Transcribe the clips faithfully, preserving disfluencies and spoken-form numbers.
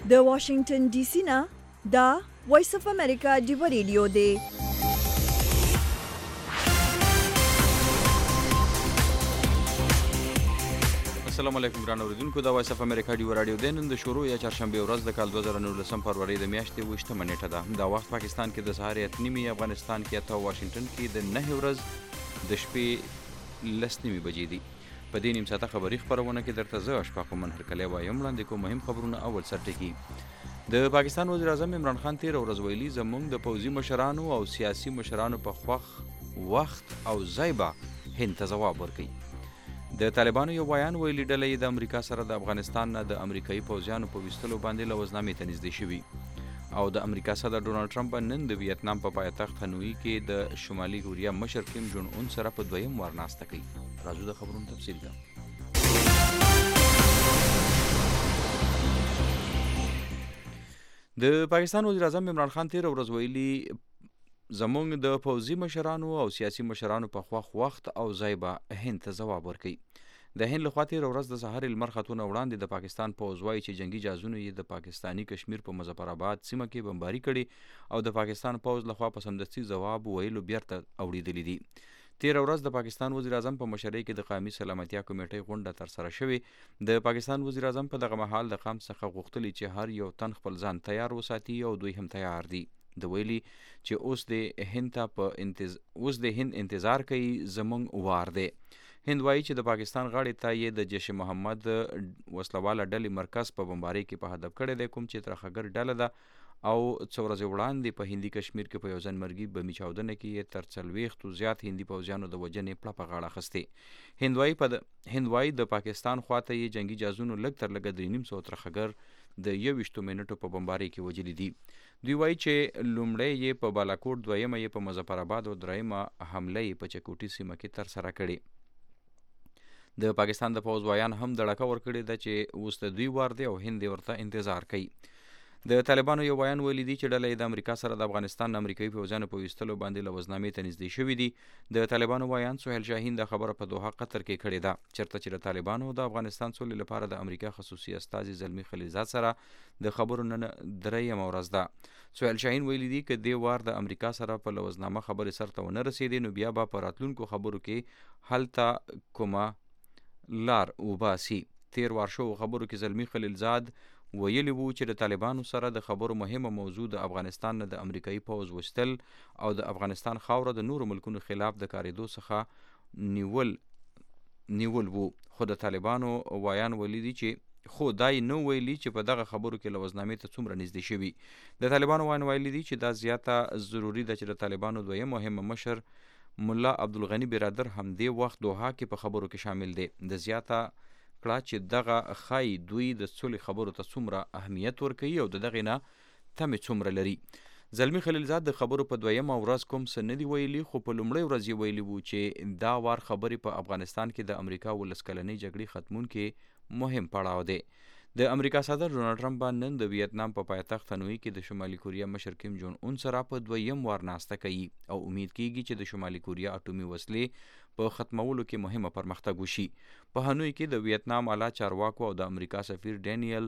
د واشنگټن ډي سي نه دا وایس اف امریکا ډیو ریډیو دی. السلام علیکم ګران اوریدونکو، دا وایس اف امریکا ډیو رادیو دی. نن د شروع یا چهارشنبه ورځ د کال دوه زره نولسم فروری د میاشتې اوویشتمه نیټه ده. دا وخت پاکستان کې د سهار اته نیمې، افغانستان کې اته، واشنگټن کې د نهه ورځ د شپې لس نیمې بجې دي. په دې نیم ساعته خبري خپرونه کې درته زه اشفاق من هرکلی وایم. وړاندې کوم مهم خبرونه. اول سرټکي د پاکستان وزیر اعظم عمران خان تېره ورځ ویلي زموږ د پوځي مشرانو او سیاسي مشرانو په خوښ وخت او ځای به هند ته ځواب ورکوي. د طالبانو یو ویان ویلي ډله یې د امریکا سره د افغانستان نه د امریکایي پوځیانو په ویستلو باندې له وزنامې ته نږدې شوي. او د امریکا صدر ډونالډ ټرمپ نن د ویتنام په پایتخت هنوي کې د شمالي کوریا مشر کیم جون اون سره په دویم وار ناسته کوي. راځو د خبرونو تفصیل ته. د پاکستان وزیر اعظم عمران خان تېره ورځ ویلي زموږ د پوځي مشرانو او سیاسي مشرانو په خوښ وخت او ځای به هند ته ځواب ورکوي. د هند لخوا تېره ورځ د سهار لمر خطونه وړاندې د پاکستان پوځ وایي چې جنگي جهازونو یې د پاکستاني کشمیر په مظفر آباد سیمه کې بمباري کړي او د پاکستان پوځ لخوا په سمدستي ځواب ویلو بیرته اوړېدلي دي. تېره ورځ د پاکستان وزیر اعظم په مشرۍ کې د قومي سلامتیا کمیټۍ غونډه ترسره شوې. د پاکستان وزیر اعظم په دغه مهال د قوم څخه غوښتلي چې هر یو تن خپل ځان تیار وساتي او دوی هم تیار دي. د ویلي چې اوس د هند ته په انتظ... اوس د هند انتظار کوي، زموږ وار دی. هند وایي چې د پاکستان غاړې ته یې د جیش محمد وسلواله ډلې مرکز په بمبارۍ کې په هدف کړی دی، کوم چې ترخګر ډله ده او څو ورځې وړاندې په هندي کشمیر کې په یو ځانمرګي بمي چاودنه کې یې تر څلوېښتو زیات هندي پوځیانو د وژنې پړه په غاړه اخیستې. هند وایي په هند وایي د پاکستان خواته یې جنگي جهازونو لږ تر لږه درې نیم سوه ترخګر د یوویشتو منټو په بمبارۍ کې وژلي دي. دوی وایي چې لومړی یې په بالاکوټ، دویمه یې په مظفر آباد او دریمه حمله یې په چکوټي سیمه کې ترسره کړې. د پاکستان د پوځ وایان هم دړکه ورکړې ده چې اوس د دوی وار دی او هند ورته انتظار کوي. د طالبانو یو ویان ویلي دي چې ډله یې د امریکا سره د افغانستان امریکایي پوځیانو په ویستلو باندې له وزنامې ته نږدې شوي دي. د طالبانو ویان سهیل شاهین د خبره په دوحه قطر کې کړې ده، چېرته چې د طالبانو د افغانستان سولې لپاره د امریکا خصوصي استازي زلمي خلیلزاد سره د خبرو نن دریمه ورځ ده. سهیل شاهین ویلي دي که دې وار د امریکا سره په لوزنامه خبرې سرته ونه رسېدې نو بیا به په راتلونکو خبرو کې هلته کومه لار وباسي. تیر وار شو خبرو کې زلمي خلیلزاد ویلي وو چې د طالبانو سره د خبرو مهمه موضوع د افغانستان نه د امریکایي پوځ وستل او د افغانستان خاوره د نورو ملکونو خلاف د کارېدو څخه نیول نیول وو. خو د طالبانو وایان ویلي دي چې خو دای نو ویلي چې په دغه خبرو کې له وزنامې ته څومره نږدې شوي. د طالبانو وایان ویلي دي چې دا زیاته ضروري ده چې د طالبانو دویم مهمه مشر ملا عبدالغني برادر هم دې وخت دوحه کې په خبرو کې شامل دی. د زیاته کړه چې دغه ښایي دوی د سولې خبرو ته څومره اهمیت ورکوي او د دغې نه تمې څومره لري. زلمي خلیلزاد د خبرو په دویمه ورځ کوم څه نه دي ویلي، خو په لومړۍ ورځ یې ویلي وو چې دا وار خبرې په افغانستان کې د امریکا ولس کلنۍ جګړې ختمونکې مهم پړاو دی. د امریکا صدر ډونالډ ټرمپ نن د ویتنام په پایتخت هنوي کې د شمالي کوریا مشر کیم جون اون سره په دویم وار ناسته کوي او امید کیږي چې د شمالي کوریا اټومي وسلې په ختمولو کې مهمه پرمختګ وشي. په هنوي کې د ویتنام اعلی چارواکو او د امریکا سفیر ډینیل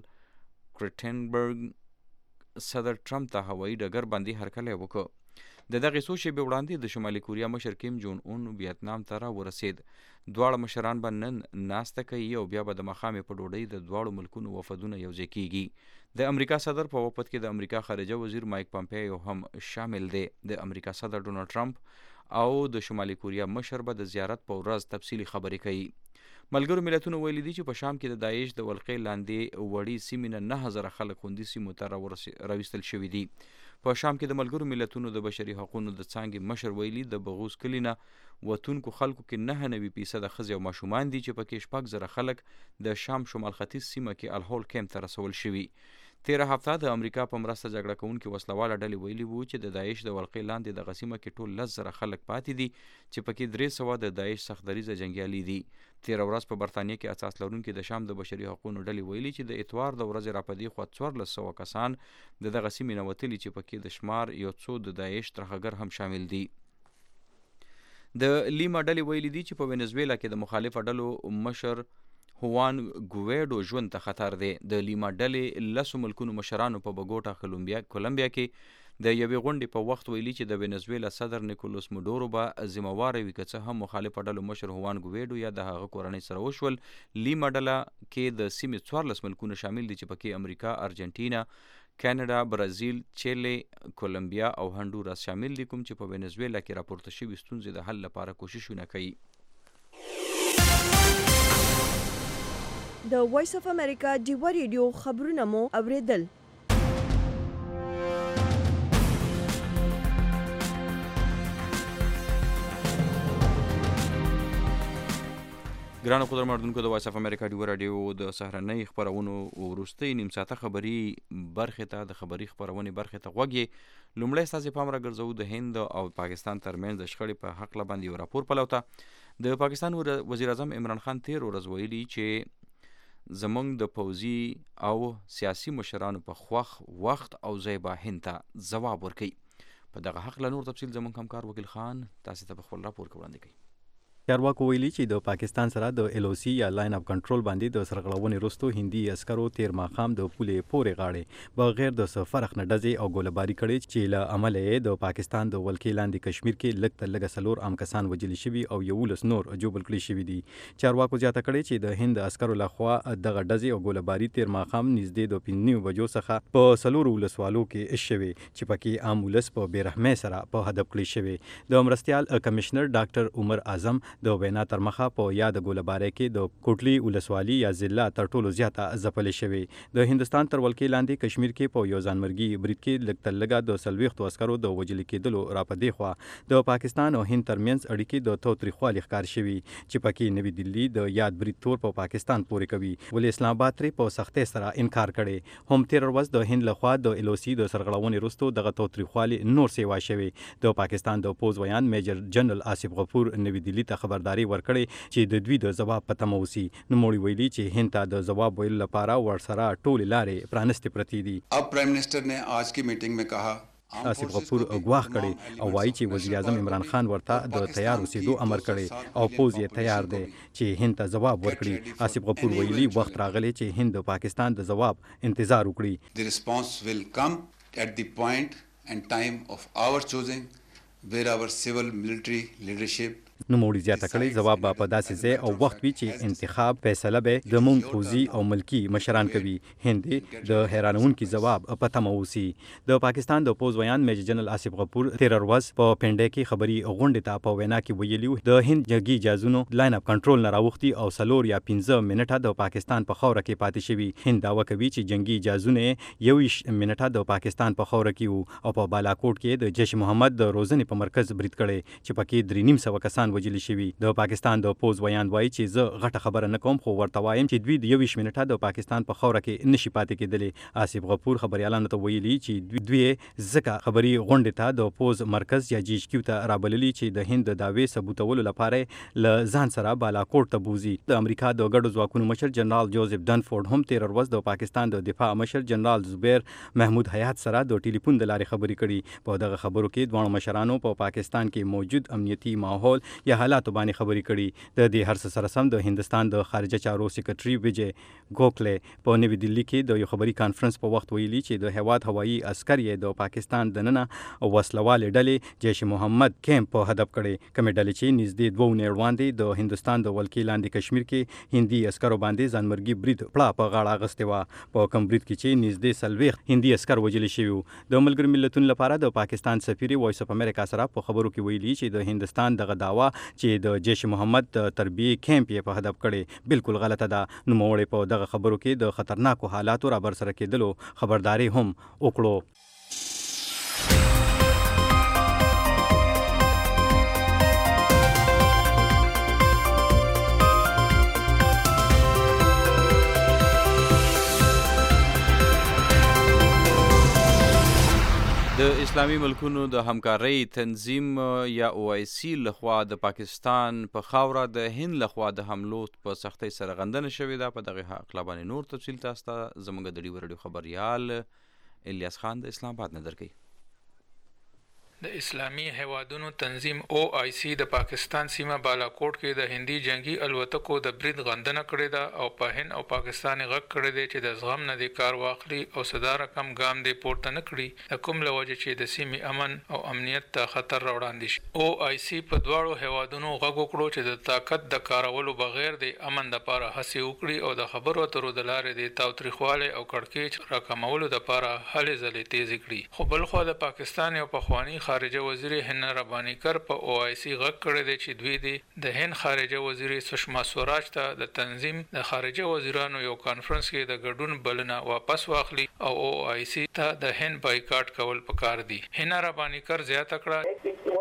کرټنبرګ صدر ټرمپ ته هوایي ډګر باندې هرکلی وکړ. د دغې څو شېبې وړاندې د شمالي کوریا مشر کیم جون اون ویتنام ته راورسېد. دواړه مشران به نن ناسته کوي او بیا به د ماښامې په ډوډۍ د دواړو ملکونو وفدونه یوځای کیږي. د امریکا صدر په وفد کې د امریکا خارجه وزیر مایک پامپیو هم شامل دی. د امریکا صدر ډونالډ ټرمپ او د شمالي کوریا مشر به د زیارت په ورځ تفصیلي خبرې کوي. ملګرو ملتونو ویلي دي چې په شام کې د داعش د ولقې لاندې وړې سیمې نه نه زره خلک خوندي سیمو ته راویستل شوي دي. په شام کې د ملګرو ملتونو د بشري حقوقو د څانګې مشر ویلي د بغوز کلي نه وتونکو خلکو کې نهه نوي فیصده ښځې او ماشومان دي چې پکې شپږ زره خلک د شام شمال ختیځ سیمه کې الهول کیمپ ته رسول شوي. تېره هفته د امریکا په مرسته جګړه کوونکې وسلواله ډلې ویلي وو چې د داعش د ولقې لاندې دغه سیمه کې ټول لس زره خلک پاتې دي چې پکې درې سوه د داعش سختدریځه جنګیالي دي. تېره ورځ په برطانیه کې اساس لرونکي د شام د بشري حقوقو ډلې ویلي چې د اتوار د ورځې راپدې خوا څوارلس سوه کسان د دغه سیمې نه وتلي چې پکې د شمار یو څو د داعش ترهګر هم شامل دي. د لیما ډلې ویلي دي چې په وینزویلا کې د مخالفه ډلو مشر هوان ګویډو ژوند ته خطر دی. د لیما ډلې لسو ملکونو مشرانو په بوګوټا کولمبیا کولمبیا کې د یوې غونډې په وخت ویلي چې د وینزویلا صدر نیکولوس مډورو به ذمهواره وي که څه هم مخالفه ډلو مشر هوان ګویډو یا د هغه کورنۍ سره وشول. لیما ډله کې د سیمې څوارلس ملکونه شامل دي چې پکې امریکا، ارجنټینا، کاناډا، برازیل، چیلي، کولمبیا او هنډوراس شامل دي، کوم چې په وینزویلا کې راپورته شوي ستونزې د حل لپاره کوششونه کوي. د وایس اف امریکا ډیوه ریډیو خبرونه مو اوریدل. ګرانو قدرمن اردوونکو، د وایس اف امریکا ډیوه راډیو د سهارنۍ خپرونو وروستۍ نیم ساعته خبري برخې ته د خبري خپرونې برخې ته غوږ یې. لومړی ستاسې پام راګرځوو د هند او پاکستان ترمنځ د شخړې په هکله باندې یو راپور پلو ته. د پاکستان وزیر اعظم عمران خان تیر ورځ ویلي چې زموږ د پوځي او سیاسي مشرانو په خوښ وخت او ځای به هند ته ځواب ورکوي. په دغه هکله نور تفصیل زموږ همکار وکیل خان تاسې ته په خپل راپور کې وړاندې کوي. چارواکو ویلي چې د پاکستان سره د ایل او سی یا لاین اف کنټرول باندې د سرغړونې وروسته هندي عسکرو تیر ماښام د پولې پورې غاړې بغیر د څه فرق نه ډزې او ګولهباري کړې چې له امله یې د پاکستان د ولکې لاندې کشمیر کې لږ تر لږه څلور عام کسان وژلي شوي او یولس نور ژوبل کړي شوي دي. چارواکو زیاته کړې چې د هند عسکرو لخوا دغه ډزې او ګولهباري تیر ماښام نږدې د پنځه نیمو بجو څخه په څلورو ولسوالو کې شوې چې پکې عام ولس په بېرحمۍ سره په هدف کړي شوي. د مرستیال کمشنر ډاکټر عمر اعظم د وینا تر په یاد ګولهباري کې د کوټلی ولسوالي یا ضلع تر ټولو زیاته ځپلې شوې. د هندستان تر ولکې لاندې کشمیر کې په یو ځانمرګي برید کې لږ تر لږه د څلوېښتو عسکرو د وژلي کېدلو راپدې خوا د پاکستان او هند ترمنځ اړیکې د تاوتریخوالي ښکار شوي چې پکې نوي دلي د یاد برید تور په پاکستان پورې کوي، ولې اسلام آباد ترې په سختۍ سره انکار کړي. هم تیر ورځ د هند لخوا د ایل او سی د سرغړونې وروسته دغه تاوتریخوالي نور سیوا شوي. د پاکستان د پوز ویان میجر جنرال آصف غفور نوي دلي ته خبرداري ورکړي چې د دوی د جواب په تمه اوسي. نوموړي ویلي چې هند ته د جواب ویلو لپاره ورسره ټولې لارې پرانستې پرتې دي. अब prime minister ने आज की मीटिंग में कहा آصف غفور ګواښ کړي او وایي چې وزیر اعظم عمران خان ورته د تیار اوسېدو امر کړي او پوز یې تیار دی چې هند ته جواب ورکړي. آصف غفور ویلي وخت راغلی چې هند د پاکستان د جواب انتظار وکړي. The response will come at the point and time of our choosing where our civil military leadership نوموړي زیاته کړې جواب به په داسې ځای او وخت وي چې انتخاب فیصله به د مونږ پوځي او ملکي مشران کوي. هند د حیرانونکي جواب په تمه اوسي. د پاکستان د پوز ویان میجر جنرال آصف غفور تیر ورځ په پنډۍ کې خبري غونډې ته په وینا کې ویلي د هند جګي جازونو لاین اف کنټرول نه راوختي او څلور یا پنځه منټه د پاکستان په خاوره کې پاتې شوي. هند دعوه کوي چې جنگي جازونه یوویشت منټه د پاکستان په خاوره کې وو او په بالاکوټ کې د جیش محمد د روزنې په مرکز برید کړی چې پکې درې نیم سوه کسان وژلي شوي. د پاکستان د پوز ویان وایي چې زه غټه خبره نه کوم خو ورته وایم چې دوی د یوویشت منټه د پاکستان په خاوره کې نشي پاتې کېدلی. آصف غفور خبريالانو ته ویلي چې دوی ځکه خبري غونډې ته د پوز مرکز یا جی ایچ کیو ته رابللي چې د هند د دعوې ثبوتولو لپاره له ځان سره بالاکوټ ته بوزي. د امریکا د ګډو ځواکونو مشر جنرال جوزف ډنفورد هم تیر ورځ د پاکستان د دفاع مشر جنرال زبیر محمود حیات سره د ټلیفون د لارې خبرې کړي. په دغه خبرو کې دوه مشرانو په پاکستان کې موجود امنیتي ماحول یا حالات باندې خبرې کړي. د دې هر څه سره سم د هندستان د خارجه چارو سیکرټري ویجی ګوکله په نوي دلي کې د یو خبري کانفرنس په وخت ویلي چې د هواد هوایي عسکر یې د پاکستان د ننه وسلوالې ډلې جیش محمد کیمپ په هدف کړي. کومې ډلې چې نږدې دوه اونۍ وړاندې د هندستان د ولکې لاندې کشمیر کې هندي عسکرو باندې ځانمرګي برید پړه په غاړه اخیستې وه. په کوم برید کې چې نږدې څلوېښت هندي عسکر وژلي شوي وو. د ملګرو ملتونو لپاره د پاکستان سفیر وایس اف امریکا سره په خبرو کې ویلي چې د هندستان دغه دعوا چې د جیش محمد د تربیې کیمپ یې په هدف کړي بالکل غلطه ده. نوموړي په دغه خبرو کې د خطرناکو حالاتو را برسره کېدلو خبرداري هم وکړو. د اسلامي ملکونو د همکارۍ تنظیم یا او آی سی لخوا د پاکستان په خاوره د هند لخوا د حملو په سختۍ سره غندنه شوې ده. په دغه حقله باندې نور تفصیل تاسو ته زموږ د ډیو رادیو خبريال الیاس خان د اسلام آباد نه درکوي. د اسلامي هیوادونو تنظیم او آی سی د پاکستان سیمه بالاکوټ کې د هندي جنگي الوتکو د برید غندنه کړې ده او په هند او پاکستان غږ کړی دی چې د زغم نه د کار واخلي او صدار کم ګام دی پورته نه کړي د کوم لوجه چې د سیمې امن او امنیت ته خطر راوړاندې شي. او آی سی په دواړو هیوادونو غږ وکړو چې د طاقت د کارولو بغیر د امن لپاره هڅې وکړي او د خبرو اترو د لارې د تاوتریخوالي او کړکېچ راکمولو لپاره هلې ځلې تیز کړي. خو بل خو د پاکستان او پخوانی خارجه وزیر هند ربانی کر په او آی سی غږ کړی دی چې دوی د هند خارجه وزیر سشما سوراج ته د تنظیم د خارجه وزیرانو یو کانفرنس کې د ګډون بلنه واپس واخلي او او آی سی ته د هند بایکاټ کول پکار دي. هند ربانی کر زیاته کړه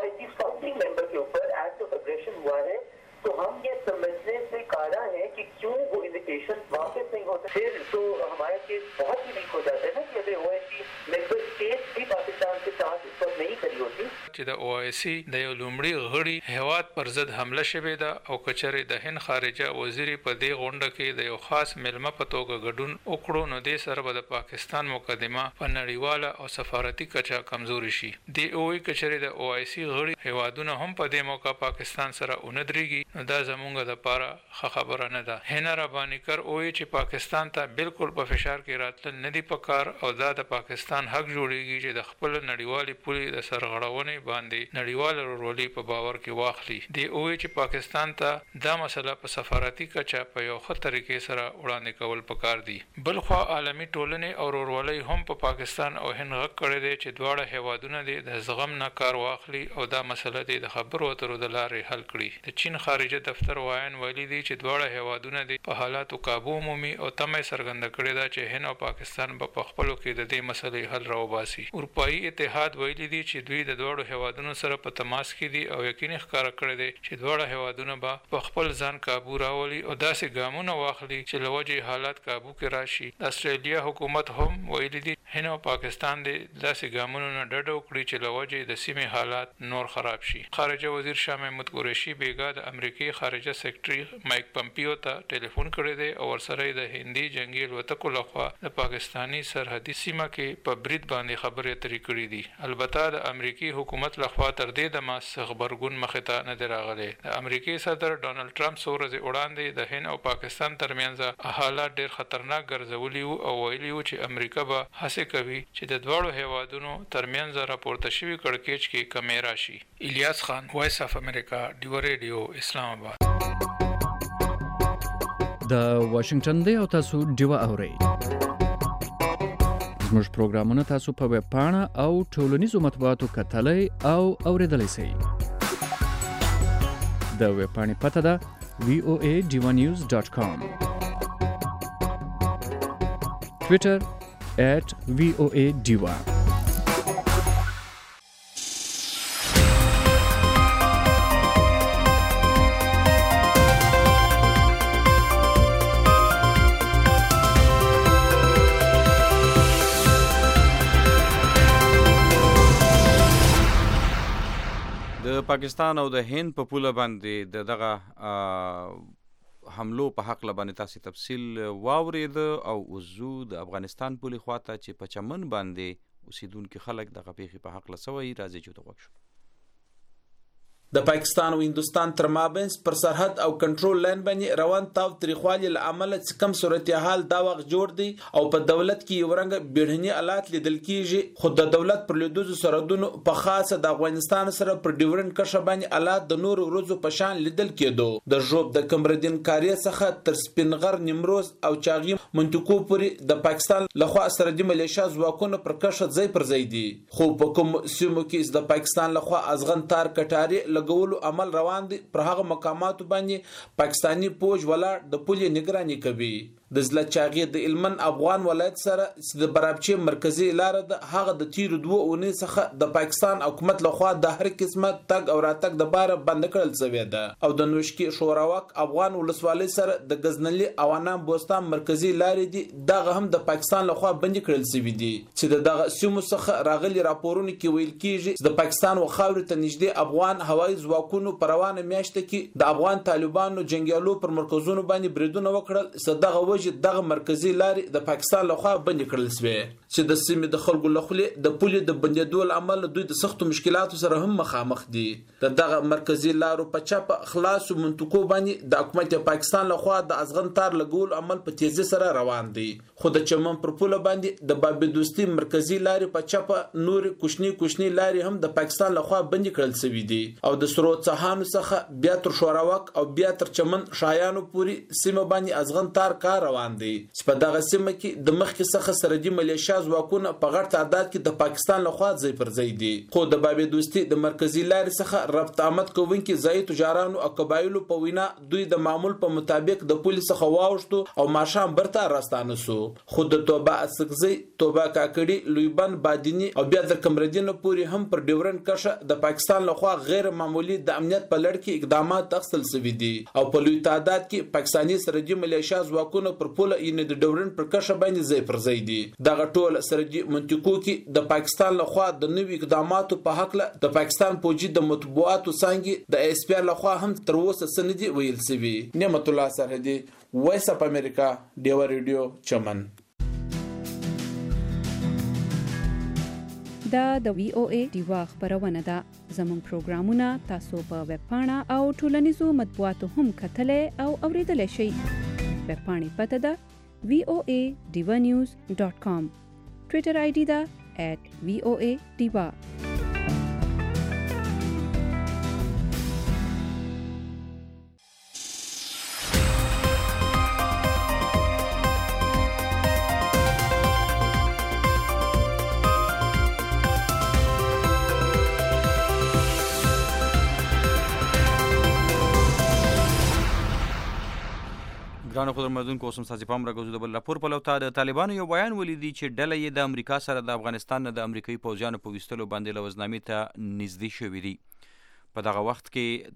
तो हम ये समझने से कारा है कि क्यों वो इन्विटेशन वापस नहीं होता, फिर तो हमारा केस बहुत ही वीक हो जाता है ना कि अगर ओआईसी मेंबर स्टेट भी पाकिस्तान के साथ इस पर नहीं खड़ी होती چې د او آی سی د یو لومړي غړي هیواد پر ضد حمله شوې ده او کچره د هند خارجه وزیر په دې غونډه کې د یو خاص ملمه په توګه ګډون وکړو نو د سره به د پاکستان مقدمه په نړیواله او سفارتي کچه کمزوري شي. د او ای کچره د او آی سی غړي هیوادونه هم په دې موقع پاکستان سره اوندريږي نو دا زمونږ د پاره ښه خبره نه ده. هند ربانی کر اوې چې پاکستان ته بالکل په فشار کې راتل نه دی پکار او دا د پاکستان حق جوړیږي چې د خپل نړیوالي پولي د سرغړونې باندې نړیوال ورولي په باور کې واخلي. دی اوې چې پاکستان ته دا مسله په سفارتي کچه په یو ښه طریقې سره وړاندې کول پکار دي. بل خو عالمي ټولنې او ورولي هم په پا پاکستان او هند غږ کړی دی چې دواړه هیوادونه د زغم نه کار واخلي او دا مسله د خبرو اترو د لارې حل کړي. د چین خارجه دفتر وایان ویلي دي چې دواړه هیوادونه د په حالاتو قابو مومي او تمه څرګنده کړې ده چې هند او پاکستان په خپلو کې د دې مسلې حل راوباسي. اروپאי اتحاد ویلي دي چې دوی د دواړو هیوادونو سره په تماس کې دي او یقیني ښکارا کړی دی چې دواړه هیوادونه به په خپل ځان قابو راولي او داسې ګامونه واخلي چې لوجه حالات قابو کې راشي. د استرالیا حکومت هم ویلي دي هند او پاکستان د داسې ګامونو نه ډډه وکړي چې لوجه د سیمې حالات نور خراب شي. خارجه وزیر شاه محمود قریشي بیګا د امریکای خارجه سیکرټري مایک پمپیو ته ټلیفون کړی دی او ورسره د هندي جنگي الوتکو لخوا د پاکستانی سرحدي سیمه کې په برید باندې خبرې اترې کړې دي. البته د امریکای حکومت لخوا تر دې د ما خبرګون مخې ته نه دی راغلی. د امریکای صدر ډونالد ټرمپ څو ورځې وړاندې د هند او پاکستان ترمنځ حالات ډېر خطرناک ګرځولي وو او ویلي وو چې امریکا به هڅه کوي چې د دواړو هیوادونو ترمنځ راپورته شوي کړکېچ کې کمی راشي. الیاس خان، وایس اف امریکا، ډیو ریډیو، اسلام آباد. د واشنگټن دی او تاسو ډیو اورئ. زموږ پروګرامونه تاسو په ویب پاڼه او ټولنیزو مطبوعاتو کتلای او اوریدلای شئ. د ویب پاڼې پته ده وی او ای ډیو نیوز ډاټ کام. ټویټر at وی او ای ډیوا. د پاکستان او د هند په پوله باندې د دغه حملو په حق لبانې تاسو تفصیل واورید او وزو د افغانستان پولي خواته چې په چمن باندې اوسیدونکو خلک د غپېخي په حق لسوي راځي چې توګه شو. د پاکستان او هندستان تر مابینځ پر سرحد او کنټرول لاین باندې روان تاو تاریخوالي لامل چې کم صورتحال دا وخت جوړ دی او په دولت کې یو رنګ بیړني آلات لیدل کیږي. خو د دولت پر لیدوزو سرحدونو په خاصه د افغانستان سره پر ډیورنډ کرښه باندې آلات د نور ورځو په شان لیدل کېدو. د ژوب د کمردین کاریه څخه تر سپینغر، نیمروز او چاغي منطقو پورې د پاکستان لخوا سرحدي ملیشیا ځواکونه پر کرښه ځای پر ځای دي. خو په کوم سیمو کې د پاکستان لخوا ازغن تار کټاري ګولو عمل روان دي پر هغه مقاماتو باندې پاکستانی فوج ولاړ د پولي نگراني کوي. د زلچاغي د علمن افغان ولایت سره د برابچي مرکزی لار د هغه د تیر دوه اونۍ څخه د پاکستان حکومت لخوا د هر قسمه تګ او راتګ د بار بند کړل شوی ده او د نوشکی شوراوک افغان ولسوالۍ سره د غزنلی اوانام بوستان مرکزی لارې دي دغه هم د پاکستان لخوا بند کړل شوی دي چې دغه سیمو څخه راغلي راپورونه کې ویل کیږي د پاکستان و خاورې ته نږدې افغان هوایي دفاعي ځواکونو په روانه میاشت کې د افغان طالبانو جنگیالو پر مرکزونو باندې بریدونه وکړل صدغه وجه دغه مرکزی لارې د پاکستان لخوا بند کړل شوې چې د سیمې د خلکو لخوا د پولې د بندیدو عمل دوی د سختو مشکلاتو سره هم مخامخ دي د دغه مرکزی لارو په چپ خلاص منطقو باندې د حکومت پاکستان لخوا د ازغن تار لګول عمل په تیزی سره روان دي خو د چمن پر پوله باندې د باب دوستي مرکزی لارې په چپ نور کوشنی کوشنی لارې هم د پاکستان لخوا بند کړل شوې دي او د سرو څهانو څخه بیا تر شوراوک او بیا تر چمن شایانو پوری سیمه باندې ازغن تار کار روان دي چې په دغه سیمه کې د مخکې څخه سرحدي ملیشیا ځواکونه په غټ تعداد کې د پاکستان لخوا ځای پر ځای دي خو د باب دوستي د مرکزی لارې څخه ربط آمد کوونکي ځای تجارانو او قبایلو په وینا دوی د معمول په مطابق د پولیس څخه واوښتو او ماشام برته راستانه سو خو د توبه اسکزي توبه کاکړي لویبن بادینی او بیا د کمردینو پوری هم پر ډیورن کشه د پاکستان لخوا غیر معمولی د امنیت په لړ کې اقدامات اخیستل شوي دي او په لوی تعداد کې پاکستاني سرحدي ملیشیا ځواکونه پر پوله یې د ډیورن پر کشه باندې ځای پر ځای دي دغه ټول سرحدي منطقو کې د پاکستان لخوا د نوي اقداماتو په حق له د پاکستان فوجي د مطبوعاتو څنګه د اس پی ار لخوا هم تر اوسه سندي ویل سوي نعمت الله سرحدي وایس اپ امریکا ډیو ریډیو چمن دا د وی او ای دیوا خبرونه ده زموږ پروګرامونه تاسو په ویب پاڼه او ټولنیزو مطبوعاتو هم کتلې او اوریدلای شئ ویب پاڼې پته ده وی او ای ډیوا نیوز ډاٹ کام ټویټر آی ډي ده ایٹ وی او ای دیوا ګرانو خدمتونکو اوس هم ستاسې پام راګرځو د بل راپور پلو ته د طالبانو یو بیان ولیدي چې ډله یې د امریکا سره د افغانستان نه د امریکایي پوځیانو په ویستلو باندې لوزنامې ته نږدې شوي دي په دغه وخت کې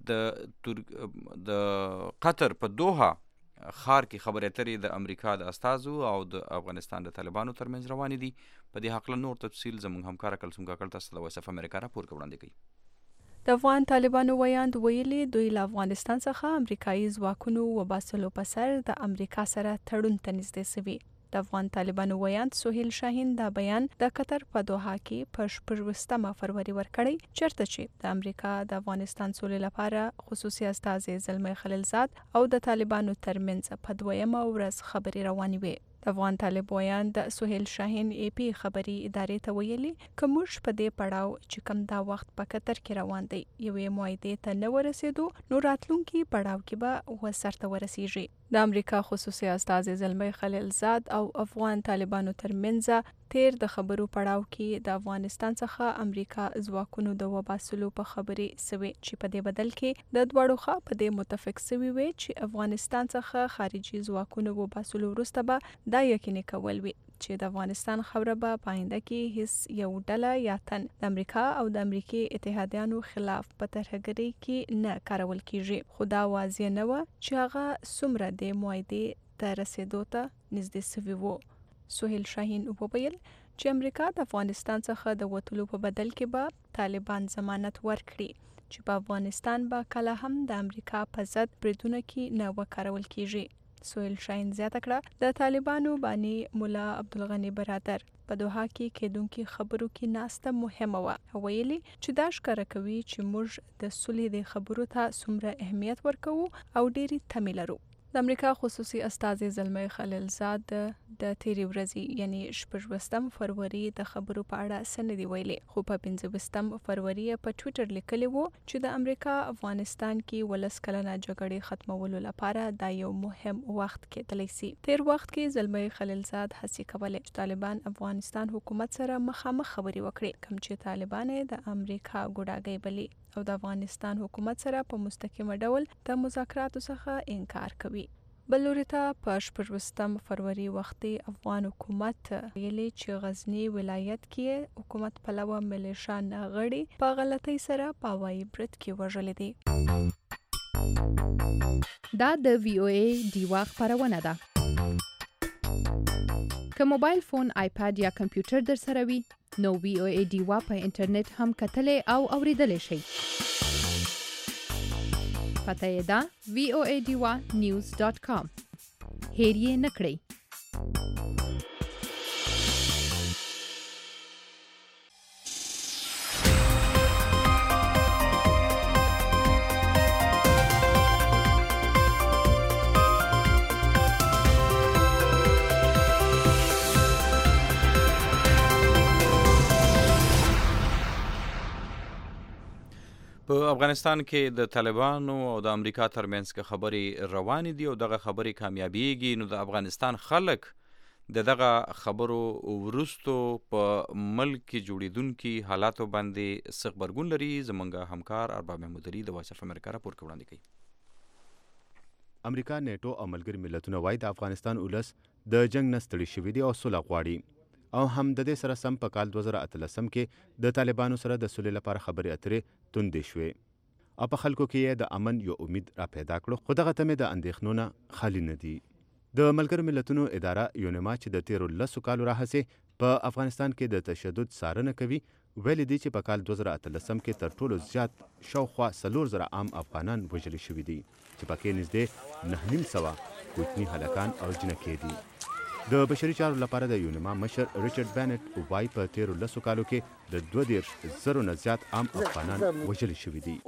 د د قطر په دوحه ښار کې خبرې اترې د امریکا د استازو او د افغانستان د طالبانو ترمنځ روانې دي په دې هکله نور تفصیل زموږ همکاره کلثوم کاکړ تاسو ته د وایس اف امریکا راپور وړاندې کوي د افغان طالبانو ویاند ویلي دوی له افغانستان څخه امریکایي ځواکونو وباسلو په سر د امریکا سره تړون ته نږدې سوي د افغان طالبانو ویاند سهیل شاهین دا بیان د قطر په دوحه کې په شپږویشتمه فروری ورکړی چیرته چې د امریکا د افغانستان سولې لپاره خصوصي استازی زلمی خلیلزاد او د طالبانو ترمنځ په دویمه ورځ خبرې روانې وې د افغان طالب ویاند سهیل شاهین ای پی خبري ادارې ته ویلي که موږ په دې پړاو چې کوم دا وخت په قطر کې روان دی یوې معاهدې ته نه ورسېدو نو راتلونکي پړاو کې به وسرته ورسیږي د امریکا خصوصي استازی زلمی خلیلزاد او افغان طالبانو ترمنځ تیر د خبرو پړاو کې د افغانستان څخه امریکا ځواکونو د وباسلو په خبرې سوي چې په دې بدل کې د دواړو خوا په دې متفق سوي وي چې افغانستان څخه خارجي ځواکونو وباسلو وروسته به دا یقیني کول وي چې د افغانستان خبره به پاینده کې هیڅ یو ډله یا تن د امریکا او د امریکای اتحادیانو خلاف په ترهګرۍ کې نه کارول کیږي خو دا واضح نه و چې هغه څومره د معاهدې ته رسیدو ته نږدې سوي وو سهیل شاهین وویل چې امریکا د افغانستان څخه د وټلو په بدل کې به طالبان ضمانت ورکړي چې په افغانستان به کله هم د امریکا په ضد بریدونه کې نه وکارول کیږي سهیل شاهین زیاته کړه د طالبانو بانی مولا عبدالغنی برادر په دوحه کې کېدونکي خبرو کې ناسته مهمه وه ویلي چې دا ښکاره کوي چې موږ د سولې د خبرو ته څومره اهمیت ورکوو او ډېرې تمې لرو د امریکا خصوصي استازی زلمی خلیلزاد د تیرې ورځې یعنی شپږویشتم فروری د خبرو په اړه څه نه دي ویلي خو په پنځویشتم فروری په ټویټر لیکلی و چې د امریکا افغانستان کې ولس کلنه جګړې ختمولو لپاره دا یو مهم وخت کېدلی سي تیر وخت کې زلمی خلیلزاد هڅې کولې چې طالبان افغانستان حکومت سره مخامخ خبرې وکړي کوم چې طالبان د امریکا ګوډاګۍ بلي او د افغانستان حکومت سره په مستقیم ډول د مذاکراتو څخه انکار کوي بل لوري ته په شپږویشتم فروری وختي افغان حکومت ویلي چې غزنی ولایت کې حکومت پلوه ملیشیا غړي په غلطۍ سره په هوایي برید کې وژل دي دا د وی او ای دیوا خبرونه ده که موبایل فون آیپاد یا کمپیوټر در سره وي نو وی او ای دیوا په انټرنیټ هم کتلې او اوریدلې شي پته یې ده وی او ای ډیوا نیوز ډاٹ کام. هیر یې نه کړئ. په افغانستان کې د طالبانو او د امریکا ترمنځ کې خبرې روانې دي او دغه خبرې کامیابیږي، نو د افغانستان خلک د دغه خبرو وروستو په ملک کې جوړېدونکي حالاتو باندې څه غبرګون لري. زموږ همکار ارباب محمود علي د وایس اف امریکا راپور وړاندې کوي. امریکا، نیټو او ملګري ملتونه وایي د افغانستان ولس د جنگ نه ستړي شوي دي او سوله غواړي، او هم د دې سره سم په کال دوه زره اتلسم کې د طالبانو سره د سولې لپاره خبرې اترې توندې شوې او په خلکو کې یې د امن یو امید را پیدا کړو، خو دغه تمې د اندېښنو نه خالي نه دي. د ملګرو ملتونو اداره یونما چې د تیرو لسو کالو راهیسې په افغانستان کې د تشدد څارنه کوي، ویلي دي چې په کال دوه زره اتلسم کې تر ټولو زیات شاوخوا څلور زره عام افغانان وژل شوي دي، چې پکې نږدې نه نیم سوه کوچني هلکان او جنکې دي. د بشري چارو لپاره د یونما مشر ریچارډ بینټ وایي په تیرو لسو کالو کې د دوه دېرش زرو نه زیات عام افغانان وژل شوي دي.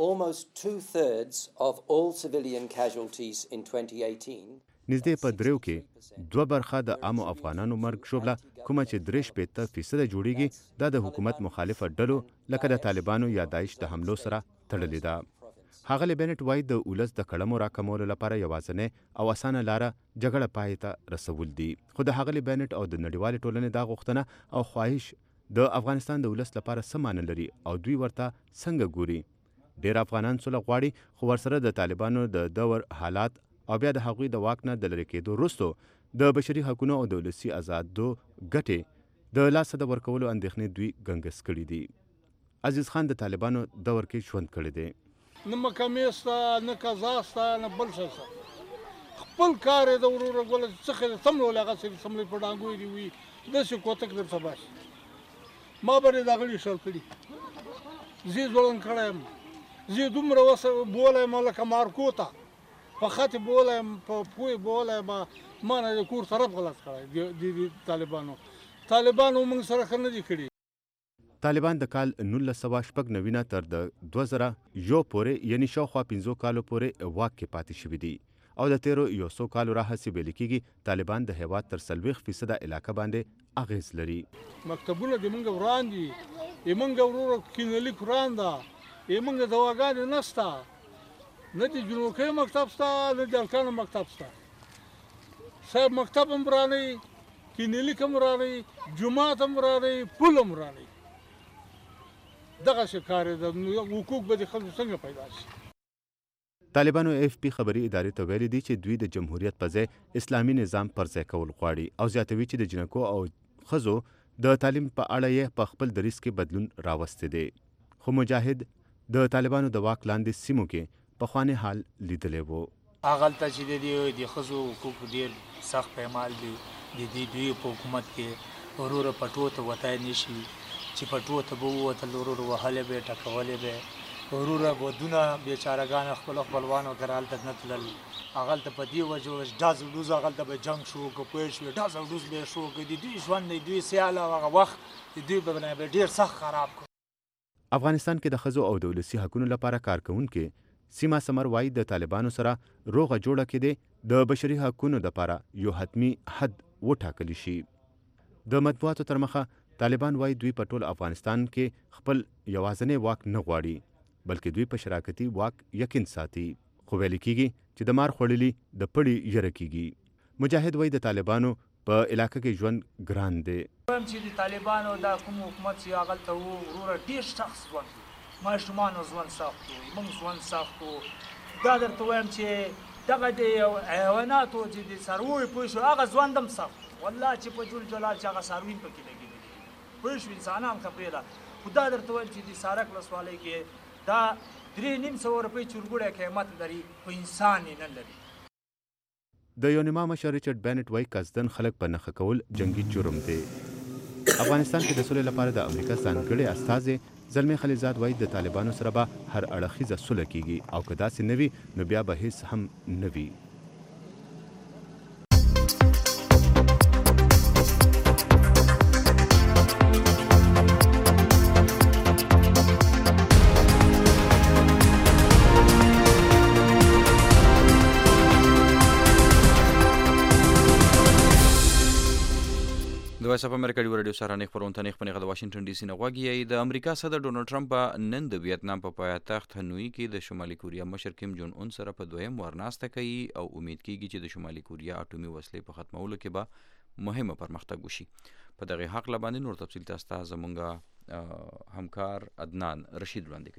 نږدې په دریو کې دوه برخه د عامو افغانانو مرګ ژوبله کومه چې درې شپېته فیصده جوړیږي دا د حکومت مخالفه ډلو لکه د طالبانو یا داعش د حملو سره تړلې ده. ښاغلی بینټ وایي د ولس د کړمو راکمولو لپاره یوازینۍ او اسانه لاره جګړه پای ته رسول دي، خو د ښاغلي بینټ او د نړیوالې ټولنې دا غوښتنه او خواهش د افغانستان د ولس لپاره څه معنی لري او دوی ورته څنګه ګوري. ډېر افغانان سوله غواړي، خو ورسره د طالبانو د دور حالات او بیا د هغوی د واک نه د لرې کېدو وروستو د بشري حقونو او د ولسي ازادو ګټې د لاسه د ورکولو اندېښنې دوی ګنګس کړي دي. عزیز خان د طالبانو دور کې ژوند کړی دی. نه محکمې شته، نه قضا شته، نه بل څه شته. خپل کار یې د وروره ګوله څخه د څملو هغسې څملې په ډانګو دي وي داسې کوتک درته باسي. ما به یې دا غړي شل کړي، زه یې ځوړند کړی یم، زه یې دومره وسه بولی یم لکه مارکو ته په خطې بولی یم، په پوی بولی یم، ما نه د کور طرف غلط کړی د طالبانو. طالبانو موږ سره ښه نه دي کړي. طالبان د کال نولس سوه شپږ نوي نه تر د دوه زره یو پورې یعنې شاوخوا پنځو کالو پورې واک کې پاتې شوي دي او د تیرو یو څو کالو راهیسې ویل کېږي طالبان د هېواد تر څلوېښت فیصده علاقه باندې اغېز لري. مکتبونه د موږ وران دي، زموږ وروره کلینیک وران ده، زموږ دواګانې نشته، نه د جنوکۍ مکتب شته، نه د الکانو مکتب شته. صاحب مکتب هم ورانوي، کلینیک هم ورانوي، جومات هم ورانوي، پل هم ورانوي. دغه شکار د حقوق به د خلکو څنګه پیدا شي. طالبانو اف پی خبري ادارې ته ویلي دي چې دوی د جمهوریت په ځای اسلامي نظام پر ځای کول غواړي او زیاتوي چې د جنکو او ښځو د تعلیم په اړه یې په خپل دریځ کې بدلون راوستی دی. خو مجاهد د طالبانو د واک لاندې سیمو کې پخوانی حال لیدلی و. هغلته چې د دې د ښځو حقوق ډېر سخت پیمال دي، د دې دوی په حکومت کې وروره پټو ته وتی نه شي، چې پټو ته به ووتل وروره وهلی به یې ټکولی به یې، وروره ودونه بیچارهګان خپل خپلوانو کره هلته نه تلل، هغلته په دې وجه ډز او ډوز هغلته به جنګ شو که پوه شوې ډز او ډوز به یې شو که د دوی ژوند د دوی سیال او هغه وخت د دوی به ډېر سخت خراب کړو. افغانستان کې د ښځو او د ولسي حقونو لپاره کار کوونکې سیما سمر وایي د طالبانو سره روغه جوړه کې دی د بشري حقونو لپاره یو حتمي حد وټاکلی شي. د مطبوعاتو تر مخه طالبان وایي دوی په ټول افغانستان کې خپل یوازینی واک نه غواړي بلکې دوی په شراکتي واک یقین ساتي، خو ویل کېږي چې د مار خوړلي د پړي یره کېږي. مجاهد وایي د طالبانو په علاقه کې ژوند ګران دی. وایم چې د طالبانو دا کوم حکومت چې هغلته و وروره ډېر سخت ژوند و، ماشومانو ژوند سخت و، موږ ژوند سخت و. دا درته وایم چې دغه د حیواناتو چې د څارویو پوه شو هغه ژوند هم سخت و، والله چې په جول جلال چې هغه څاروي هم پکې لګېدلي پوه شو، انسانان خبرې ده. خو دا درته وایم چې د سارک ولسوالۍ کې دا درې نیم سوه روپۍ چورګوړی قیمت لري، خو انسان یې نه لري. د یونما مشر ریچارډ بینټ وایي قصدن خلک په نښه کول جنګي جرم دی. افغانستان کې د سولې لپاره د امریکا ځانګړي استازي زلمي خلیلزاد وایي د طالبانو سره به هر اړخیزه سوله کیږي او که داسې نه وي نو بیا به هیڅ هم نه وي. د وایس اف امریکا دی رادیو سره نه خبرونه خپل غږ د واشنگټن ډي سي نه غواګي. د امریکا صدر ډونالد ټرمپ نن د ویتنام په پایتخت هنوي کې د شمالي کوریا مشر کیم جون اون سره په دویم ورناسته کوي او امید کیږي چې د شمالي کوریا اټومي وسلې په ختمولو کې به مهمه پرمختګ وشي. په دغه حق لباندې نور تفصیل تاسو ته زمونږ همکار عدنان رشید وړاندې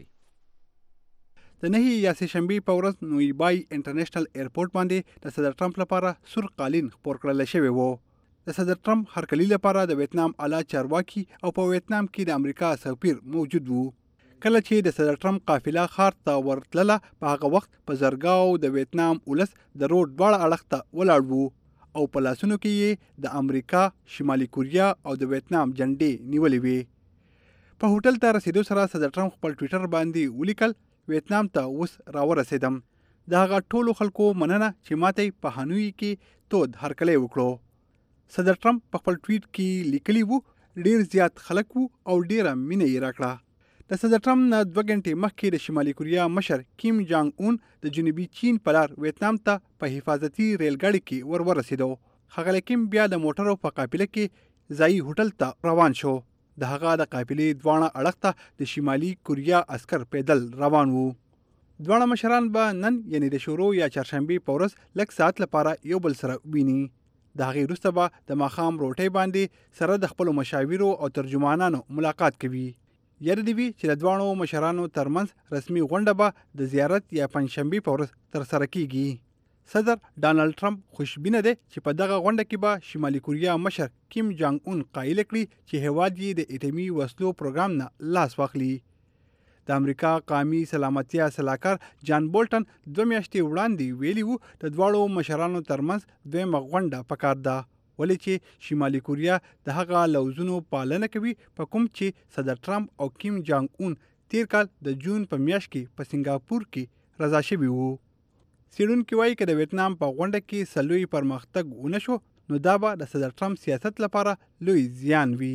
کوي. د نهي یا سه شنبه په ورځ نوی بای انټرنیشنل ایرپورټ باندې د صدر ټرمپ لپاره سور قالین خپور کړل شوی وو. د صدر ټرمپ هرکلی لپاره د ویتنام اعلی چارواکي او په ویتنام کې د امریکا سفیر موجود وو. کله چې د صدر ټرمپ قافله ښار ته ورتلله په هغه وخت په زرګاو د ویتنام ولس د روډ دواړه اړخ ته ولاړ وو او په لاسونو کې یې د امریکا، شمالي کوریا او د ویتنام جنډې نیولې وې. په هوټل ته رسیدو سره صدر ټرمپ خپل ټویټر باندې ولیکل ویتنام ته اوس راورسېدم. د هغه ټولو خلکو مننه چې ماته په هنوي کې تود هرکلی وکړو. صدر ټرمپ په خپل ټویټ کې لیکلی وو ډیر زیات خلک وو او ډیره مینه یې راکړه. د صدر ټرمپ نه دوه غنټې مخکې د شمالي کوریا مشر کیم جانګ اون د جنوبي چین په لار ویتنام ته په حفاظتي ریل ګاډي کې ور ورسېدو. ښاغلی کیم بیا د موټرو په قافله کې ځایي هوټل ته روان شو. د هغه د قافلې دواړه اړخ ته د شمالي کوریا عسکر پیدل روان وو. دواړه مشران به نن یعنی د شورو یا چهارشنبې په ورځ لږ ساعت لپاره یو بل سره ویني. د هغې وروسته به د ماښام روټۍ باندې سره د خپلو مشاورو او ترجمانانو ملاقات کوي. یاد دې وي چې د دواړو مشرانو ترمنځ رسمي غونډه به د زیارت یا پنجشنبې په ورځ ترسره کیږي. صدر ډانلډ ټرمپ خوشبینه دی چې په دغه غونډه کې به شمالي کوریا مشر کیم جانګ اون قایل کړي چې هیواد یې د اټومي وسلو پروګرام نه لاس واخلي. د امریکا قومي سلامتیا سلاکار جان بولټن دوه میاشتې وړاندې ویلي وو د دواړو مشرانو ترمنځ دویمه غونډه پکار ده ولې چې شمالي کوریا د هغه لوزونو پالنه کوي په کوم چې صدر ټرمپ او کیم جانګ اون تیر کال د جون په میاشت کې په سنگاپور کې رضا شوي وو. څېړونکي وایي که د ویتنام په غونډه کې سلوي پرمختګ ونه شو نو دا به د صدر ټرمپ سیاست لپاره لوی زیان وي.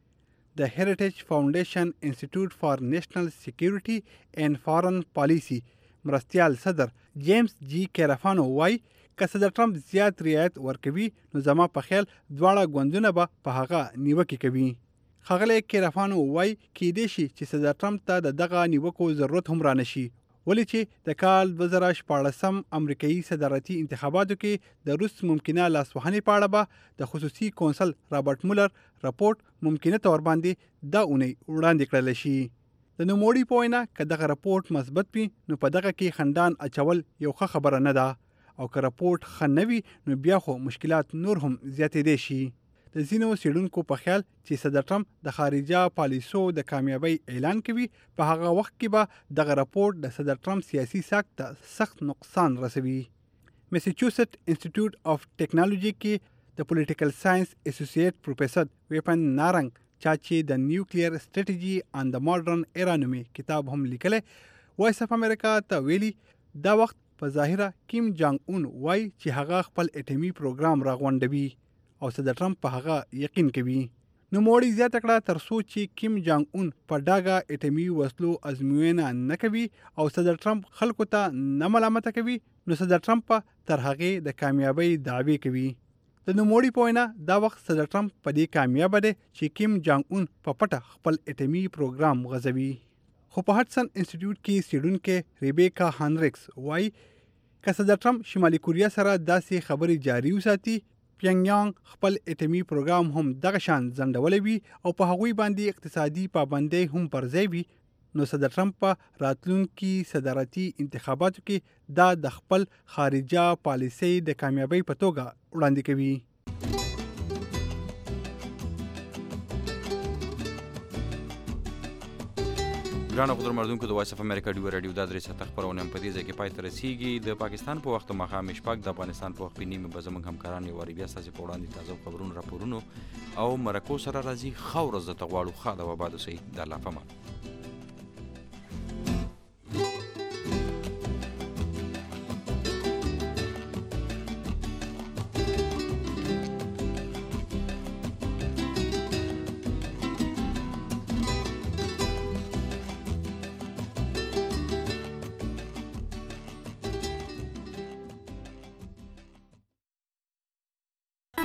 د هریټیج فاونډیشن انسټیټیوټ فار نیشنل سکیورټي اینڈ فارن پالیسی مرستیال صدر جیمز جی کیرافانو وایي که صدر ټرمپ زیات رعایت ورکوي نو زما په خیال دواړه ګوندونه به په هغه نیوکې کوي. ښاغلی کیرافانو وایي کیدای شي چې صدر ټرمپ ته د دغه نیوکو ضرورت هم رانشي ولې چې د کال دوه زره شپاړسم امریکایي صدارتي انتخاباتو کې د روس ممکنه لاسوهنې په اړه به د خصوصي کونسل رابرټ مولر رپورټ ممکنه تور باندې دا اونۍ وړاندې کړل شي. د نوموړي په وینا که دغه رپورټ مثبت وي نو په دغه کې خندان اچول یو ښه خبره نه ده او که رپورټ ښه نه وي نو بیا خو مشکلات نور هم زیاتېدی شي. د ځینو څېړونکو په خیال چې صدر ټرمپ د خارجه پالیسو د کامیابی اعلان کوي په هغه وخت کې به دغه رپورټ د صدر ټرمپ سیاسي ساک ته سخت نقصان رسوي. میساچوسټ انسټیټیوټ اف ټیکنالوژي کې د پولیټیکل ساينس اسوسییټ پروفیسر ویپن نارنګ چا چې د نیوکلیر سټریټجی ان د ماډرن ایرا نومي کتاب هم لیکلی وایس اف امریکا ته ویلي دا وخت په ظاهره کیم جانګ اون وایي چې هغه خپل اټومي پروګرام راغونډوي او صدر ټرمپ په هغه یقین کوي. نو موړي زیاته کړه تر څو چې کیم جانګ اون په ډاګه اټومي وسلو ازموینه نه کوي او صدر ټرمپ خلکو ته نه ملامته کوي نو صدر ټرمپ تر هغې د کامیابی دعوی کوي. د نوموړي په وینا دا وخت صدر ټرمپ په دې کامیاب دی چې کیم جانګ اون په پټه خپل اټومي پروګرام غځوي. خو په هټسن انسټیټیوټ کې څېړونکې ریبیکا هانریکس وایي که صدر ټرمپ شمالي کوریا سره داسې خبرې جاري وساتي پیونګیانګ خپل اټومي پروګرام هم دغه شان ځنډولی وي او په هغوی باندې اقتصادي پابندۍ هم پر ځای وي نو صدر ټرمپ په راتلونکي صدارتي انتخاباتو کې دا د خپل خارجه پالیسۍ د کامیابۍ په توګه وړاندې کوي. ګرانو قدر مردونکو د وایس اف امریکا ډیو رادیو د درې ساعته خبرونه هم په دې ځای کې پای ته رسیږي. د پاکستان په وخت ماښام شپږ، د افغانستان په وخت په نیمه به زموږ همکاران یو وارې بیا ستاسې په وړاندې تازه خبرونه راپورونو او مرکو سره راځي. ښه ورځ درته غواړو. ښه ده و آباد اوسئ. د الله په امان.